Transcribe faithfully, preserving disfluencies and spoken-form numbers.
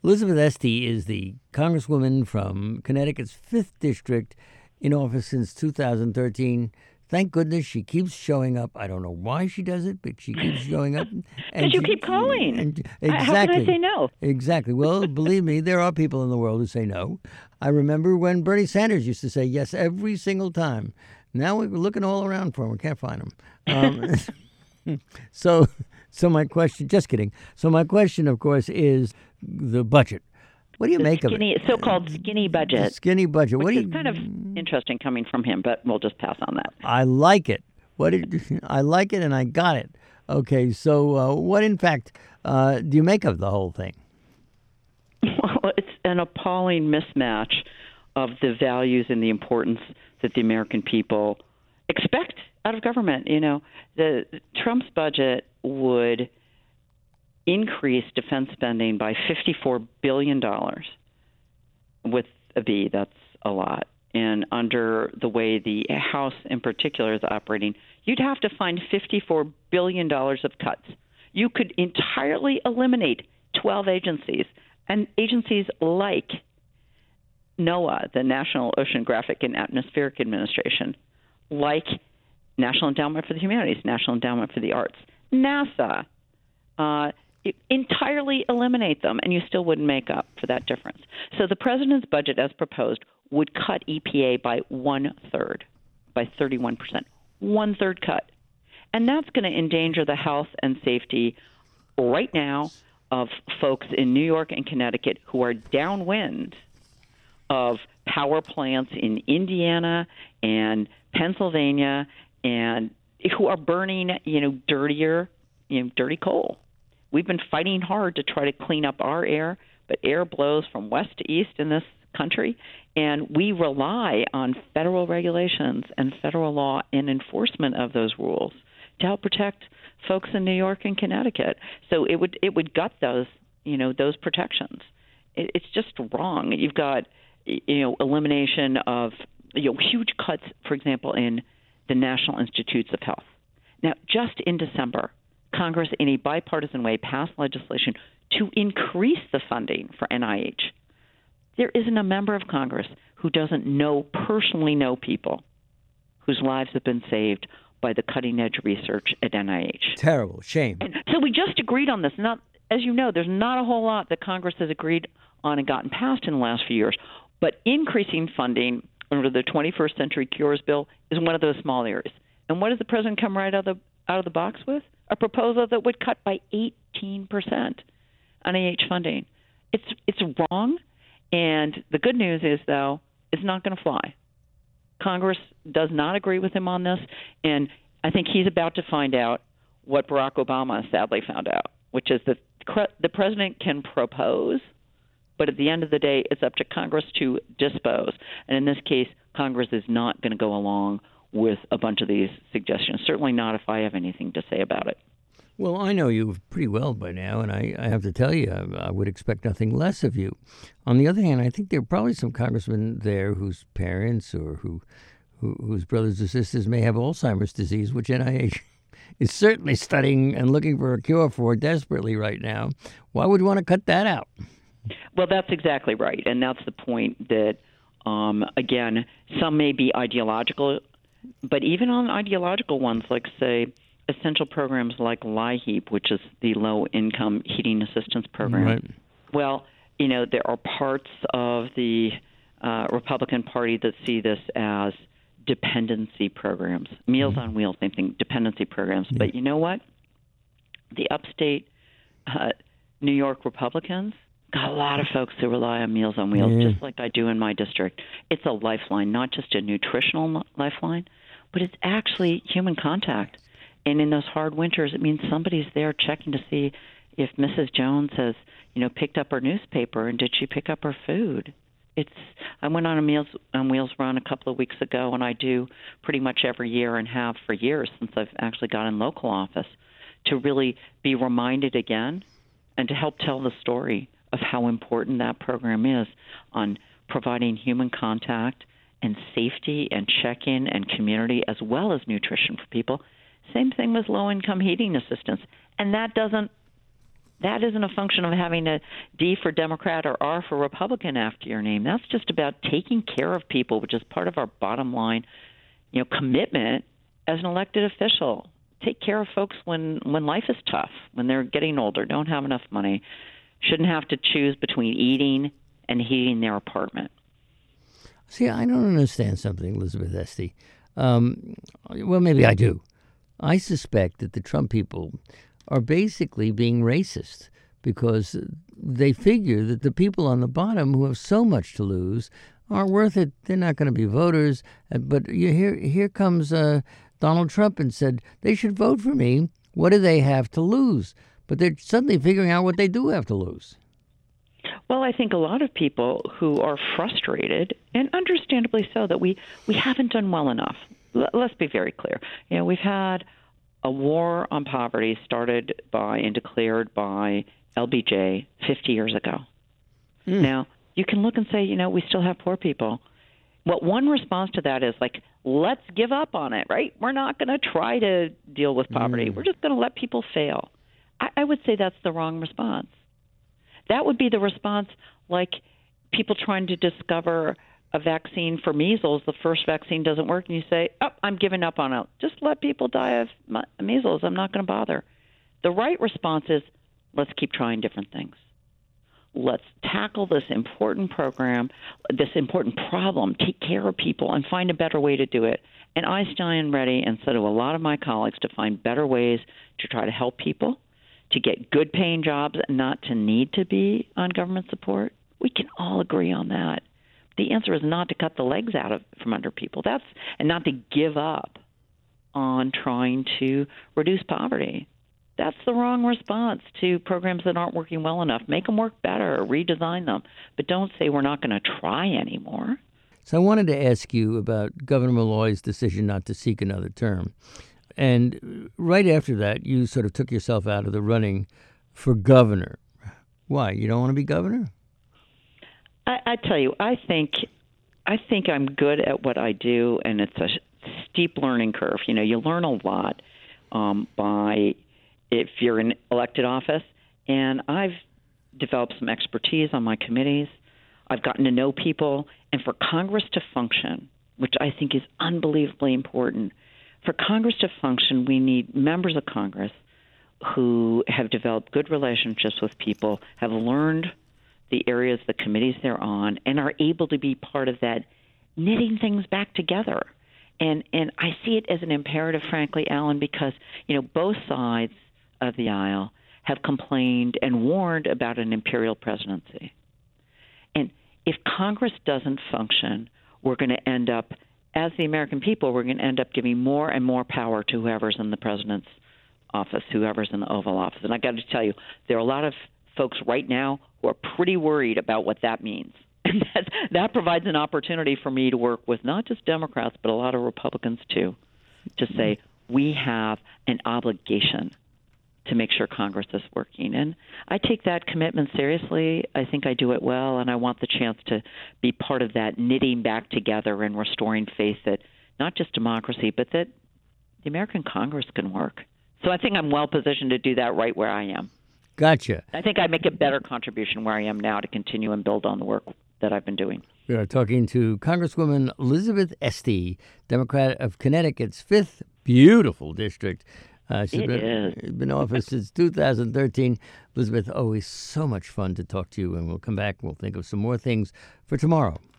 Elizabeth Esty is the Congresswoman from Connecticut's fifth District, in office since two thousand thirteen. Thank goodness she keeps showing up. I don't know why she does it, but she keeps showing up. Because you keep calling. And, exactly. How can I say no? Exactly. Well, believe me, there are people in the world who say no. I remember when Bernie Sanders used to say yes every single time. Now we're looking all around for him. We can't find him. Um, so, so my question, just kidding. So my question, of course, is the budget. What do you the make skinny, of it? So-called skinny budget. The skinny budget. Which what do is you, kind of interesting coming from him, but we'll just pass on that. I like it. What did, I like it, and I got it. Okay, so uh, what, in fact, uh, do you make of the whole thing? Well, it's an appalling mismatch of the values and the importance that the American people expect out of government. You know, the Trump's budget would increase defense spending by fifty-four billion dollars. With a B, that's a lot. And under the way the House in particular is operating, you'd have to find fifty-four billion dollars of cuts. You could entirely eliminate twelve agencies, and agencies like NOAA, the National Oceanographic and Atmospheric Administration, like National Endowment for the Humanities, National Endowment for the Arts, NASA, uh, entirely eliminate them, and you still wouldn't make up for that difference. So the president's budget, as proposed, would cut E P A by one-third, by thirty-one percent. One-third cut. And that's going to endanger the health and safety right now of folks in New York and Connecticut who are downwind of power plants in Indiana and Pennsylvania and who are burning, you know, dirtier, you know, dirty coal. We've been fighting hard to try to clean up our air, but air blows from west to east in this country, and we rely on federal regulations and federal law and enforcement of those rules to help protect folks in New York and Connecticut. So it would it would gut those, you know, those protections. It, it's just wrong. You've got, you know, elimination of, you know, huge cuts, for example, in the National Institutes of Health. Now, just in December, Congress, in a bipartisan way, passed legislation to increase the funding for N I H. There isn't a member of Congress who doesn't know, personally know people whose lives have been saved by the cutting-edge research at N I H. Terrible. Shame. And so we just agreed on this. Not, as you know, there's not a whole lot that Congress has agreed on and gotten passed in the last few years. But increasing funding under the twenty-first Century Cures Bill is one of those small areas. And what does the president come right out of the, out of the box with? A proposal that would cut by eighteen percent N I H funding. It's it's wrong, and the good news is, though, it's not going to fly. Congress does not agree with him on this, and I think he's about to find out what Barack Obama sadly found out, which is that the president can propose, but at the end of the day, it's up to Congress to dispose. And in this case, Congress is not going to go along with a bunch of these suggestions, certainly not if I have anything to say about it. Well, I know you pretty well by now, and I, I have to tell you, I, I would expect nothing less of you. On the other hand, I think there are probably some congressmen there whose parents or who, who whose brothers or sisters may have Alzheimer's disease, which N I H is certainly studying and looking for a cure for desperately right now. Why would you want to cut that out? Well, that's exactly right, and that's the point that, um, again, some may be ideological, but even on ideological ones, like, say, essential programs like LIHEAP, which is the Low-Income Heating Assistance Program. Right. Well, you know, there are parts of the uh, Republican Party that see this as dependency programs. Meals mm-hmm. on Wheels, same thing, dependency programs. Yeah. But you know what? The upstate uh, New York Republicans got a lot of folks who rely on Meals on Wheels, yeah. just like I do in my district. It's a lifeline, not just a nutritional lifeline, but it's actually human contact. And in those hard winters, it means somebody's there checking to see if Missus Jones has, you know, picked up her newspaper and did she pick up her food. It's. I went on a Meals on Wheels run a couple of weeks ago, and I do pretty much every year and have for years since I've actually got in local office, to really be reminded again and to help tell the story of how important that program is on providing human contact and safety and check-in and community as well as nutrition for people. Same thing with low-income heating assistance. And that doesn't That isn't a function of having a D for Democrat or R for Republican after your name. That's just about taking care of people, which is part of our bottom line, you know, commitment as an elected official. Take care of folks when, when life is tough, when they're getting older, don't have enough money, shouldn't have to choose between eating and heating their apartment. See, I don't understand something, Elizabeth Esty. Um, well, maybe I do. I suspect that the Trump people are basically being racist because they figure that the people on the bottom who have so much to lose aren't worth it. They're not going to be voters. But you here, here comes uh, Donald Trump and said they should vote for me. What do they have to lose? But they're suddenly figuring out what they do have to lose. Well, I think a lot of people who are frustrated, and understandably so, that we, we haven't done well enough. L- let's be very clear. You know, we've had a war on poverty started by and declared by L B J fifty years ago. Mm. Now, you can look and say, you know, we still have poor people. Well, one response to that is like, let's give up on it, right? We're not going to try to deal with poverty. Mm. We're just going to let people fail. I, I would say that's the wrong response. That would be the response like people trying to discover a vaccine for measles. The first vaccine doesn't work, and you say, oh, I'm giving up on it. Just let people die of measles. I'm not going to bother. The right response is, let's keep trying different things. Let's tackle this important program, this important problem, take care of people, and find a better way to do it. And I stand ready, and so do a lot of my colleagues, to find better ways to try to help people, to get good paying jobs and not to need to be on government support. We can all agree on that. The answer is not to cut the legs out of from under people. That's and not to give up on trying to reduce poverty. That's the wrong response to programs that aren't working well enough. Make them work better, redesign them, but don't say we're not going to try anymore. So I wanted to ask you about Governor Malloy's decision not to seek another term. And right after that, you sort of took yourself out of the running for governor. Why? You don't want to be governor? I, I tell you, I think I think I'm good at what I do, and it's a steep learning curve. You know, you learn a lot um, by if you're in elected office, and I've developed some expertise on my committees. I've gotten to know people, and for Congress to function, which I think is unbelievably important, for Congress to function, we need members of Congress who have developed good relationships with people, have learned the areas, the committees they're on, and are able to be part of that knitting things back together. And and I see it as an imperative, frankly, Alan, because, you know, both sides of the aisle have complained and warned about an imperial presidency. And if Congress doesn't function, we're going to end up, as the American people, we're going to end up giving more and more power to whoever's in the president's office, whoever's in the Oval Office. And I got to tell you, there are a lot of folks right now who are pretty worried about what that means. And that, that provides an opportunity for me to work with not just Democrats, but a lot of Republicans, too, to say we have an obligation to make sure Congress is working. And I take that commitment seriously. I think I do it well, and I want the chance to be part of that knitting back together and restoring faith that not just democracy, but that the American Congress can work. So I think I'm well positioned to do that right where I am. Gotcha. I think I make a better contribution where I am now to continue and build on the work that I've been doing. We are talking to Congresswoman Elizabeth Esty, Democrat of Connecticut's fifth beautiful district. Uh, she's it been, is. been in office since two thousand thirteen. Elizabeth, always so much fun to talk to you, and we'll come back and we'll think of some more things for tomorrow.